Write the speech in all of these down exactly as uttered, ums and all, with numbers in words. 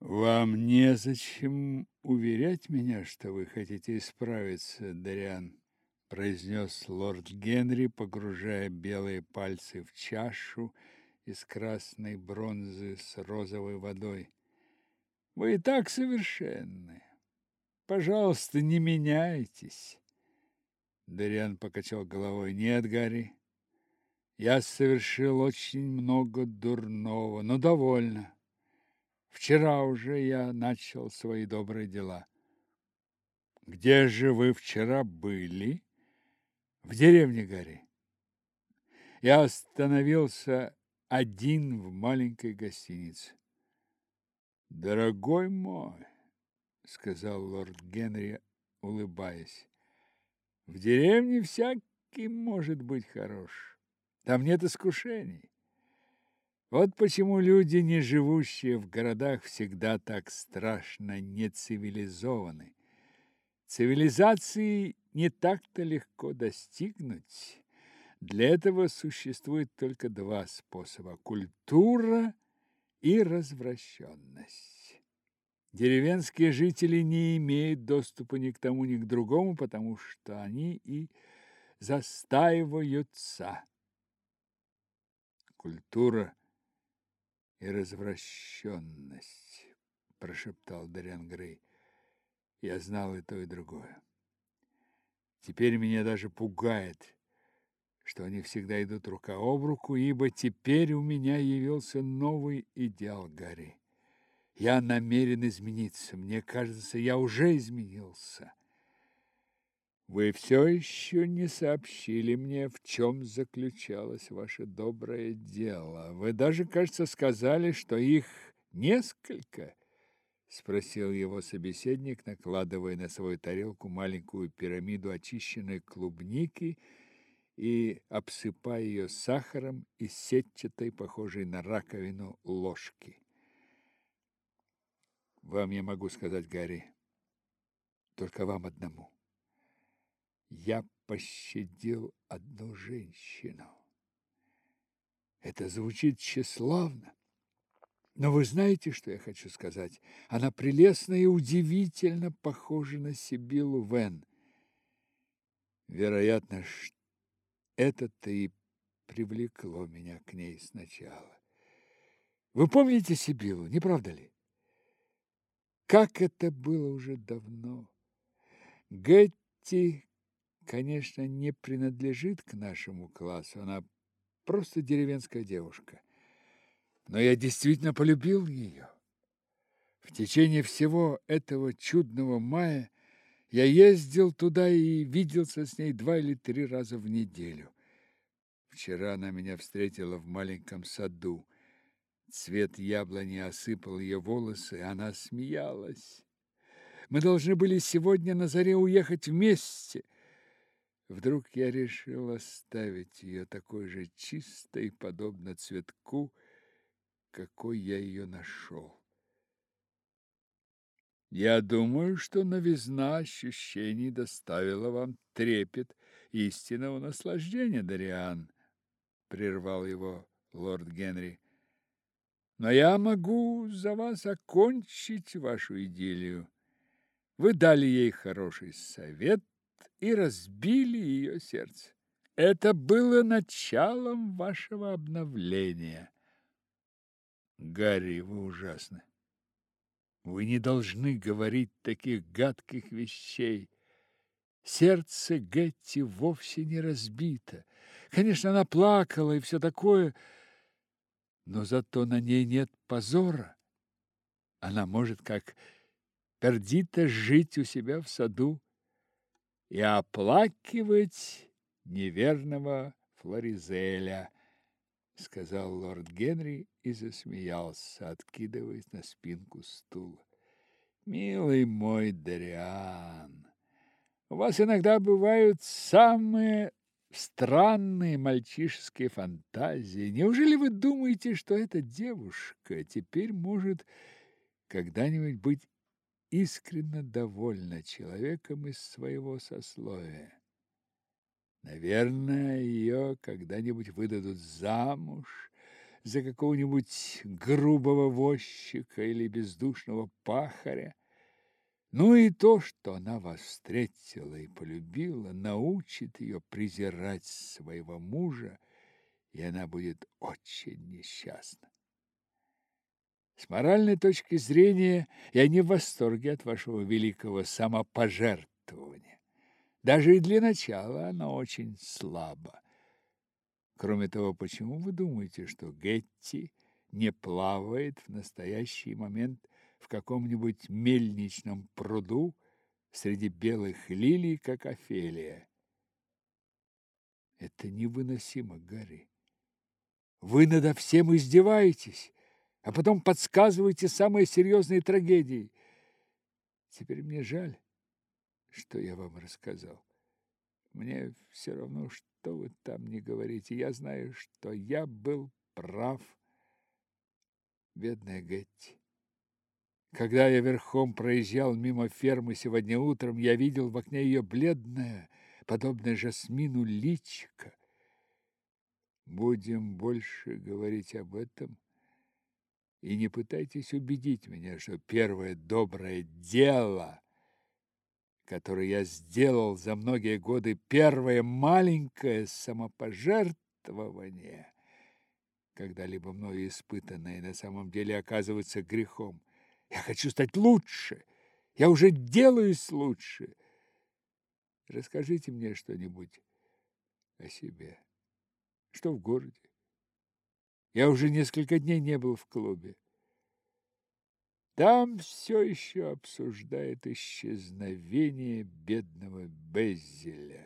Вам незачем уверять меня, что вы хотите исправиться, Дариан, произнес лорд Генри, погружая белые пальцы в чашу из красной бронзы с розовой водой. Вы и так совершенны. Пожалуйста, не меняйтесь. Дариан покачал головой. Нет, Гарри, я совершил очень много дурного, но довольно. Вчера уже я начал свои добрые дела. Где же вы вчера были? В деревне, Гарри. Я остановился один в маленькой гостинице. Дорогой мой, сказал лорд Генри, улыбаясь, в деревне всякий может быть хорош. Там нет искушений. Вот почему люди, не живущие в городах, всегда так страшно нецивилизованы. Цивилизации не так-то легко достигнуть. Для этого существует только два способа: культура и развращенность. Деревенские жители не имеют доступа ни к тому, ни к другому, потому что они и застаиваются. Культура и развращенность, прошептал Дориан Грей. Я знал и то, и другое. Теперь меня даже пугает, что они всегда идут рука об руку, ибо теперь у меня явился новый идеал, Гарри. Я намерен измениться. Мне кажется, я уже изменился. Вы все еще не сообщили мне, в чем заключалось ваше доброе дело. Вы даже, кажется, сказали, что их несколько, спросил его собеседник, накладывая на свою тарелку маленькую пирамиду очищенной клубники и обсыпая ее сахаром из сетчатой, похожей на раковину, ложки. Вам я могу сказать, Гарри, только вам одному. Я пощадил одну женщину. Это звучит тщеславно, но вы знаете, что я хочу сказать? Она прелестна и удивительно похожа на Сибиллу Вен. Вероятно, это-то и привлекло меня к ней сначала. Вы помните Сибиллу, не правда ли? Как это было уже давно. Гетти, конечно, не принадлежит к нашему классу, она просто деревенская девушка. Но я действительно полюбил ее. В течение всего этого чудного мая я ездил туда и виделся с ней два или три раза в неделю. Вчера она меня встретила в маленьком саду. Цвет яблони осыпал ее волосы, и она смеялась. Мы должны были сегодня на заре уехать вместе. Вдруг я решил оставить ее такой же чистой, подобно цветку, какой я ее нашел. Я думаю, что новизна ощущений доставила вам трепет истинного наслаждения, Дариан, прервал его лорд Генри. Но я могу за вас окончить вашу идиллию. Вы дали ей хороший совет и разбили ее сердце. Это было началом вашего обновления. Гарри, вы ужасны. Вы не должны говорить таких гадких вещей. Сердце Гетти вовсе не разбито. Конечно, она плакала и все такое, но зато на ней нет позора. Она может, как Пердита, жить у себя в саду и оплакивать неверного Флоризеля, сказал лорд Генри и засмеялся, откидываясь на спинку стула. Милый мой Дариан, у вас иногда бывают самые странные мальчишеские фантазии. Неужели вы думаете, что эта девушка теперь может когда-нибудь быть искренне довольна человеком из своего сословия? Наверное, ее когда-нибудь выдадут замуж за какого-нибудь грубого возчика или бездушного пахаря. Ну и то, что она вас встретила и полюбила, научит ее презирать своего мужа, и она будет очень несчастна. С моральной точки зрения я не в восторге от вашего великого самопожертвования. Даже и для начала оно очень слабо. Кроме того, почему вы думаете, что Гетти не плавает в настоящий момент в каком-нибудь мельничном пруду среди белых лилий, как Офелия? Это невыносимо, Гарри. Вы надо всем издеваетесь, а потом подсказываете самые серьезные трагедии. Теперь мне жаль, что я вам рассказал. Мне все равно, что вы там не говорите. Я знаю, что я был прав, бедная Гетти. Когда я верхом проезжал мимо фермы сегодня утром, я видел в окне ее бледное, подобное жасмину, личико. Будем больше говорить об этом. И не пытайтесь убедить меня, что первое доброе дело, которое я сделал за многие годы, первое маленькое самопожертвование, когда-либо мною испытанное, на самом деле оказывается грехом. Я хочу стать лучше. Я уже делаюсь лучше. Расскажите мне что-нибудь о себе. Что в городе? Я уже несколько дней не был в клубе. Там все еще обсуждают исчезновение бедного Беззеля.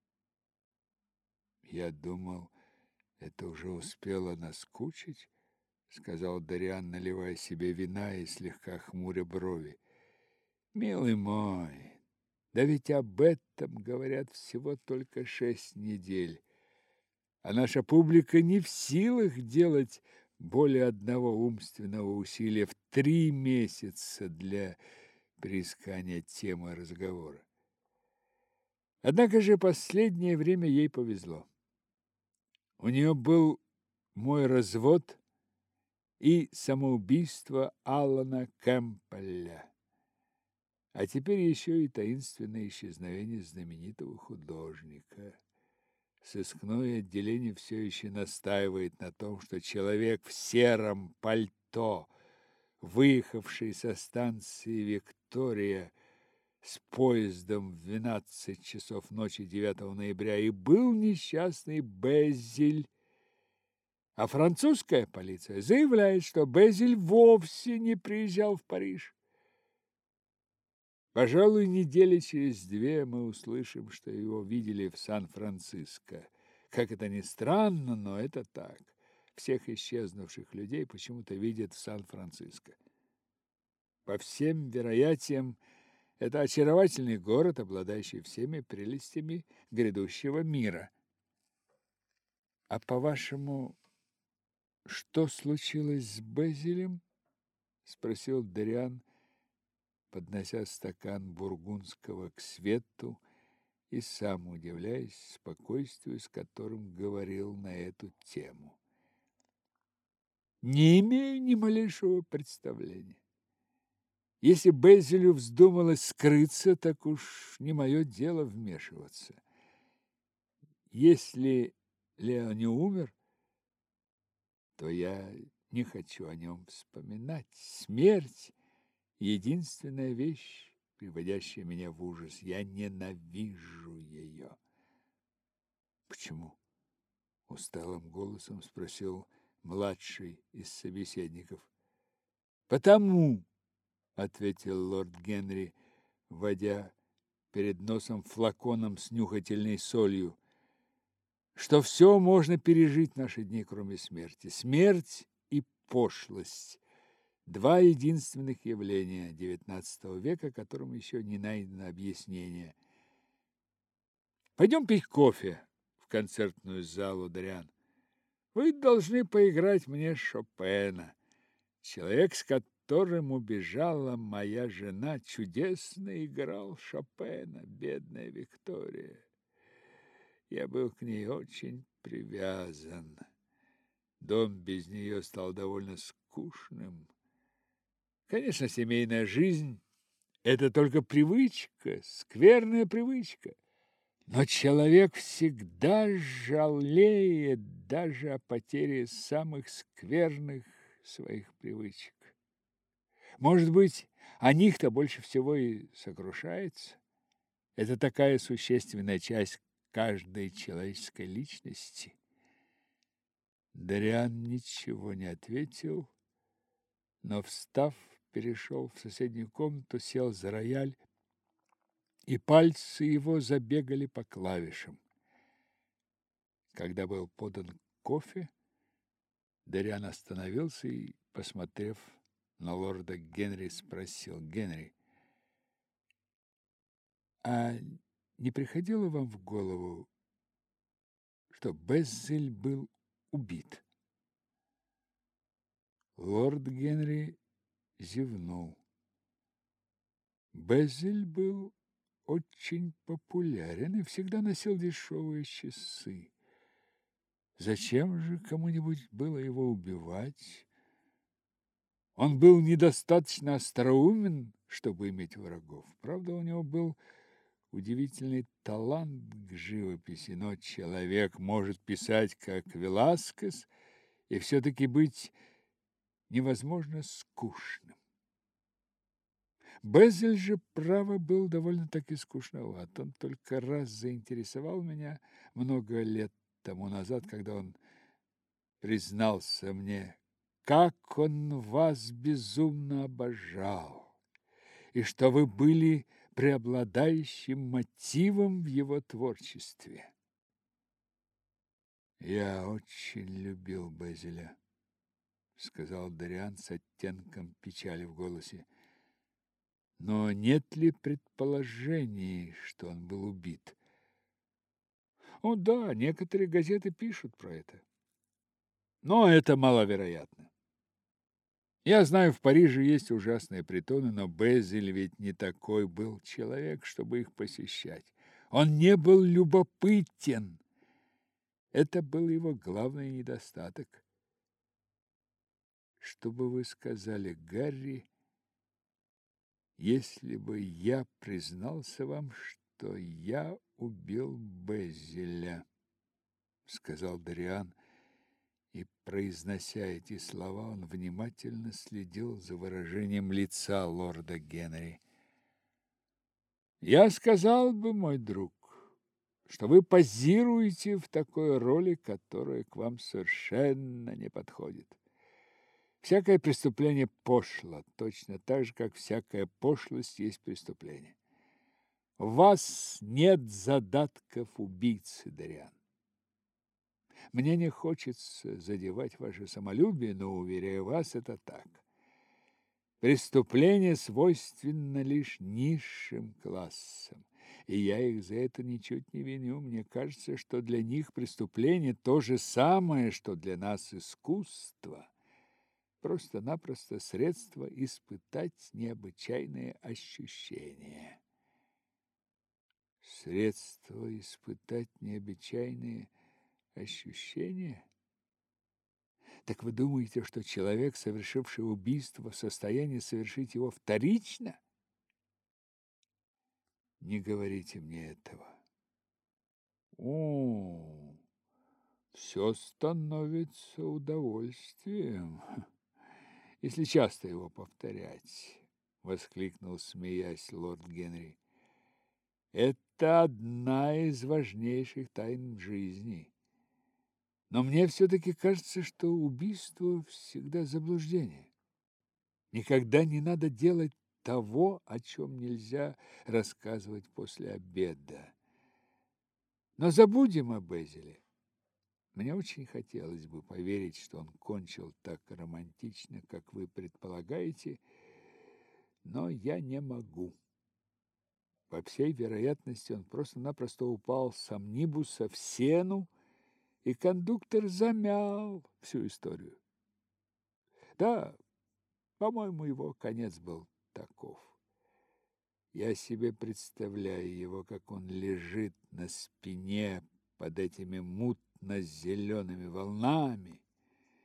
Я думал, это уже успело наскучить, сказал Дариан, наливая себе вина и слегка хмуря брови. Милый мой, да ведь об этом говорят всего только шесть недель, а наша публика не в силах делать более одного умственного усилия в три месяца для приискания темы разговора. Однако же последнее время ей повезло. У нее был мой развод и самоубийство Алана Кэмпбелля, а теперь еще и таинственное исчезновение знаменитого художника. Сыскное отделение все еще настаивает на том, что человек в сером пальто, выехавший со станции Виктория с поездом в двенадцать часов ночи девятого ноября, и был несчастный Безиль. А французская полиция заявляет, что Безиль вовсе не приезжал в Париж. Пожалуй, недели через две мы услышим, что его видели в Сан-Франциско. Как это ни странно, но это так. Всех исчезнувших людей почему-то видят в Сан-Франциско. По всем вероятиям, это очаровательный город, обладающий всеми прелестями грядущего мира. А по-вашему, что случилось с Безилем? Спросил Дариан, поднося стакан бургундского к свету и сам удивляясь спокойствию, с которым говорил на эту тему. Не имею ни малейшего представления. Если Безилю вздумалось скрыться, так уж не мое дело вмешиваться. Если Лео не умер, то я не хочу о нем вспоминать. Смерть — единственная вещь, приводящая меня в ужас. Я ненавижу ее. Почему? Усталым голосом спросил младший из собеседников. Потому, ответил лорд Генри, водя перед носом флаконом с нюхательной солью, что все можно пережить в наши дни, кроме смерти. Смерть и пошлость – два единственных явления девятнадцатого века, которым еще не найдено объяснение. Пойдем пить кофе в концертную залу, Дариан. Вы должны поиграть мне Шопена. Человек, с которым убежала моя жена, чудесно играл Шопена, бедная Виктория. Я был к ней очень привязан. Дом без нее стал довольно скучным. Конечно, семейная жизнь – это только привычка, скверная привычка. Но человек всегда жалеет даже о потере самых скверных своих привычек. Может быть, о них-то больше всего и сокрушается. Это такая существенная часть каждой человеческой личности. Дариан ничего не ответил, но, встав, перешел в соседнюю комнату, сел за рояль, и пальцы его забегали по клавишам. Когда был подан кофе, Дариан остановился и, посмотрев на лорда Генри, спросил: «Генри, а не приходило вам в голову, что Беззель был убит?» Лорд Генри зевнул. Беззель был очень популярен и всегда носил дешевые часы. Зачем же кому-нибудь было его убивать? Он был недостаточно остроумен, чтобы иметь врагов. Правда, у него был удивительный талант к живописи, но человек может писать, как Веласкес, и все-таки быть невозможно скучным. Безель же, право, был довольно-таки скучноват. Он только раз заинтересовал меня много лет тому назад, когда он признался мне, как он вас безумно обожал, и что вы были преобладающим мотивом в его творчестве. «Я очень любил Безеля», — сказал Дариан с оттенком печали в голосе. «Но нет ли предположений, что он был убит?» «О да, некоторые газеты пишут про это. Но это маловероятно. Я знаю, в Париже есть ужасные притоны, но Безель ведь не такой был человек, чтобы их посещать. Он не был любопытен. Это был его главный недостаток. Что бы вы сказали, Гарри, если бы я признался вам, что я убил Безеля?» — сказал Дариан, и, произнося эти слова, он внимательно следил за выражением лица лорда Генри. «Я сказал бы, мой друг, что вы позируете в такой роли, которая к вам совершенно не подходит. Всякое преступление пошло, точно так же, как всякая пошлость есть преступление. У вас нет задатков убийцы, Дариан. Мне не хочется задевать ваше самолюбие, но, уверяю вас, это так. Преступление свойственно лишь низшим классам, и я их за это ничуть не виню. Мне кажется, что для них преступление то же самое, что для нас искусство. Просто-напросто средство испытать необычайные ощущения. Средство испытать необычайные ощущения? Так вы думаете, что человек, совершивший убийство, в состоянии совершить его вторично? Не говорите мне этого. О, все становится удовольствием, если часто его повторять, воскликнул, смеясь, лорд Генри. Это одна из важнейших тайн жизни. Но мне все-таки кажется, что убийство всегда заблуждение. Никогда не надо делать того, о чем нельзя рассказывать после обеда. Но забудем о Безеле. Мне очень хотелось бы поверить, что он кончил так романтично, как вы предполагаете, но я не могу. По всей вероятности, он просто-напросто упал с амнибуса в сену, и кондуктор замял всю историю. Да, по-моему, его конец был таков. Я себе представляю его, как он лежит на спине под этими мутно-зелеными волнами,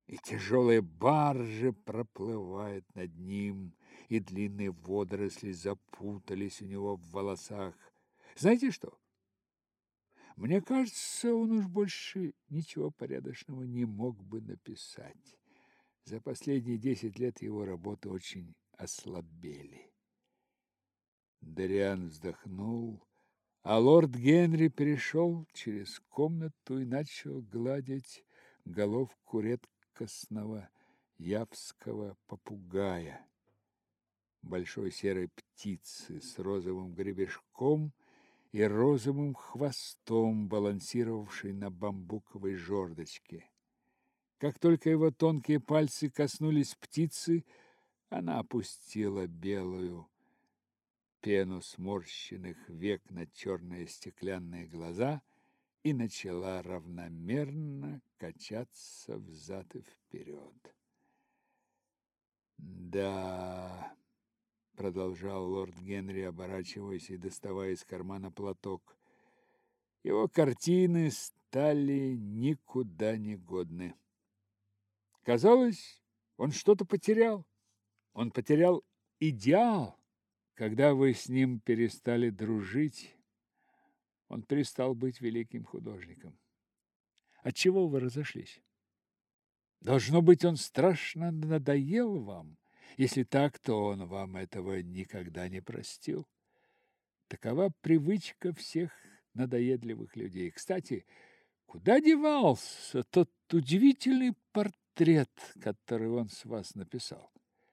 и тяжелые баржи проплывают над ним, и длинные водоросли запутались у него в волосах. Знаете что? Мне кажется, он уж больше ничего порядочного не мог бы написать. За последние десять лет его работы очень ослабели. Дориан вздохнул, а лорд Генри перешел через комнату и начал гладить головку редкостного явского попугая, большой серой птицы с розовым гребешком и розовым хвостом, балансировавшей на бамбуковой жердочке. Как только его тонкие пальцы коснулись птицы, она опустила белую пену сморщенных век на черные стеклянные глаза и начала равномерно качаться взад и вперед. «Да», — продолжал лорд Генри, оборачиваясь и доставая из кармана платок, — «его картины стали никуда не годны. Казалось, он что-то потерял. Он потерял идеал. Когда вы с ним перестали дружить, он перестал быть великим художником. Отчего вы разошлись? Должно быть, он страшно надоел вам. Если так, то он вам этого никогда не простил. Такова привычка всех надоедливых людей. Кстати, куда девался тот удивительный портрет, который он с вас написал?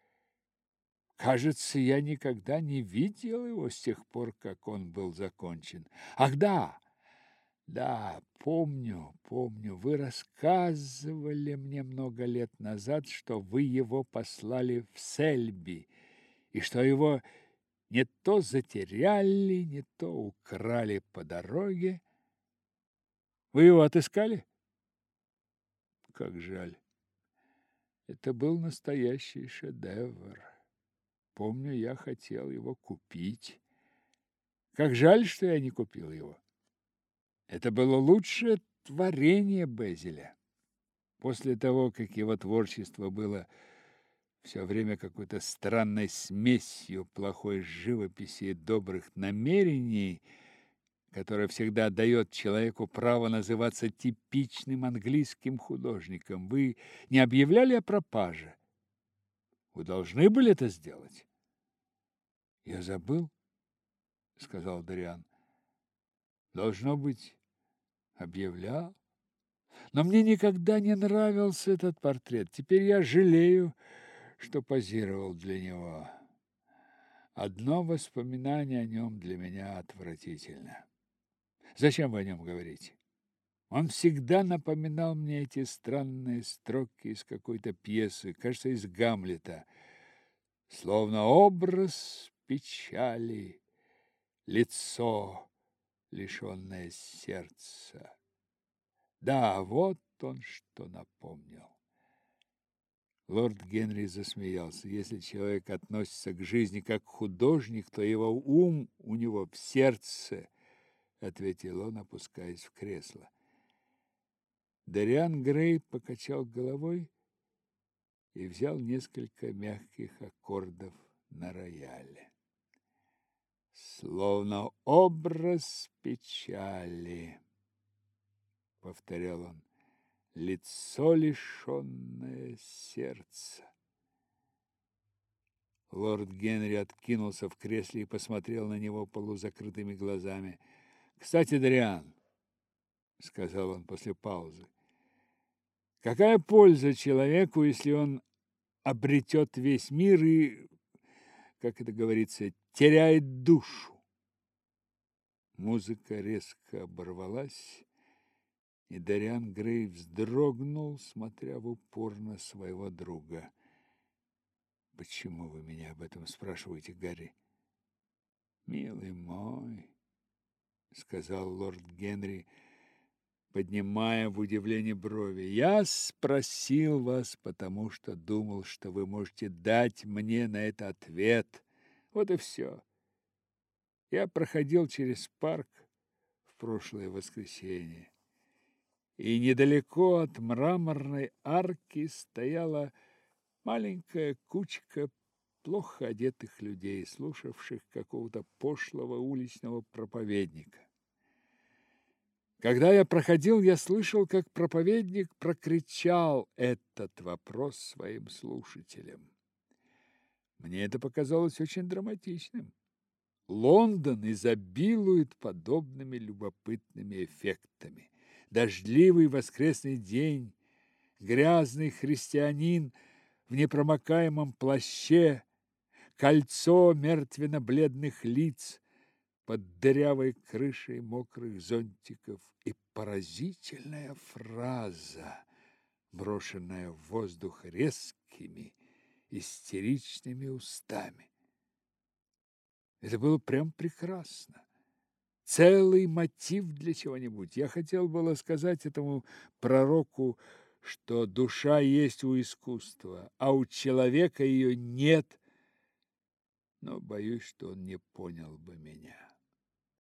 Кажется, я никогда не видел его с тех пор, как он был закончен. Ах, да, да, помню, помню, вы рассказывали мне много лет назад, что вы его послали в Сельби, и что его не то затеряли, не то украли по дороге. Вы его отыскали? Как жаль. Это был настоящий шедевр. Помню, я хотел его купить. Как жаль, что я не купил его. Это было лучшее творение Безеля. После того, как его творчество было все время какой-то странной смесью плохой живописи и добрых намерений, которая всегда дает человеку право называться типичным английским художником, вы не объявляли о пропаже? Вы должны были это сделать. Я забыл, сказал Дориан. Должно быть, объявлял. Но мне никогда не нравился этот портрет. Теперь я жалею, что позировал для него. Одно воспоминание о нем для меня отвратительно. Зачем вы о нем говорите? Он всегда напоминал мне эти странные строки из какой-то пьесы, кажется, из Гамлета. Словно образ печали, лицо, лишенное сердца. Да, вот он что напомнил. Лорд Генри засмеялся. Если человек относится к жизни как художник, то его ум у него в сердце, ответил он, опускаясь в кресло. Дориан Грей покачал головой и взял несколько мягких аккордов на рояле. Словно образ печали, повторял он, лицо, лишенное сердца. Лорд Генри откинулся в кресле и посмотрел на него полузакрытыми глазами. «Кстати, Дориан, — сказал он после паузы, — какая польза человеку, если он обретет весь мир и, как это говорится, теряет душу?» Музыка резко оборвалась, и Дориан Грей вздрогнул, смотря в упор на своего друга. «Почему вы меня об этом спрашиваете, Гарри?» «Милый мой, — сказал лорд Генри, поднимая в удивлении брови, — я спросил вас, потому что думал, что вы можете дать мне на это ответ. Вот и все. Я проходил через парк в прошлое воскресенье, и недалеко от мраморной арки стояла маленькая кучка плохо одетых людей, слушавших какого-то пошлого уличного проповедника. Когда я проходил, я слышал, как проповедник прокричал этот вопрос своим слушателям. Мне это показалось очень драматичным. Лондон изобилует подобными любопытными эффектами. Дождливый воскресный день, грязный христианин в непромокаемом плаще, кольцо мертвенно-бледных лиц под дырявой крышей мокрых зонтиков и поразительная фраза, брошенная в воздух резкими, истеричными устами. Это было прям прекрасно. Целый мотив для чего-нибудь. Я хотел было сказать этому пророку, что душа есть у искусства, а у человека ее нет, но боюсь, что он не понял бы меня.